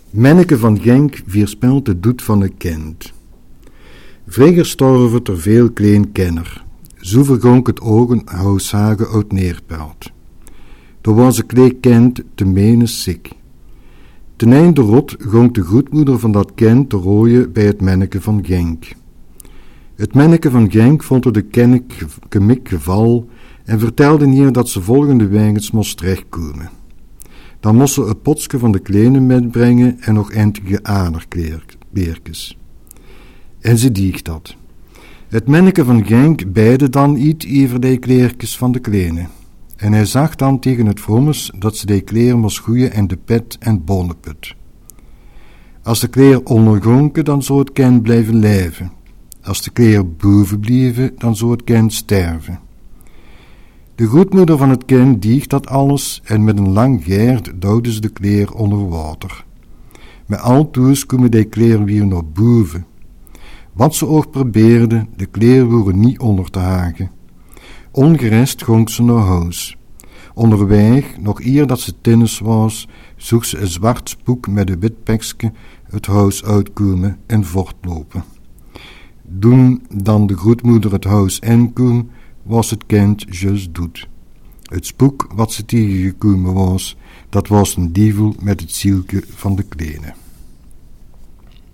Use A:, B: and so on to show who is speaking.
A: Menneke van Genk weerspelt het doet van een kind. Vreger storven er veel klein kenner. Zo vergonk het ogen huishagen uit neerpelt. Er was een klein kind te menes ziek. Ten einde rot gonk de goedmoeder van dat kind te rooien bij het menneke van Genk. Het menneke van Genk vond er de kemik geval en vertelde hier dat ze volgende wegens moest terechtkomen. Dan moest ze het potske van de kleine metbrengen en nog enige aderbeerkes. En ze diegt dat. Het menneke van Genk beide dan iets over de kleerkes van de kleine. En hij zag dan tegen het vrommes dat ze de kleer moest goeien en de pet en bonnenput. Als de kleer ondergonken, dan zou het kind blijven leven. Als de kleer boven blieven, dan zou het kind sterven. De goedmoeder van het kind diegt dat alles en met een lang geerd duwde ze de kleer onder water. Met altoos komen de kleer weer naar boven. Wat ze ook probeerde, de kleer woeren niet onder te hagen. Ongerest gonk ze naar huis. Onderweg, nog eer dat ze tinnes was, zocht ze een zwart spook met een wit pekske het huis uitkomen en voortlopen. Toen dan de grootmoeder het huis inkwam, was het kind juist dood. Het spook wat ze tegengekomen was, dat was een dievel met het zielke van de kleine.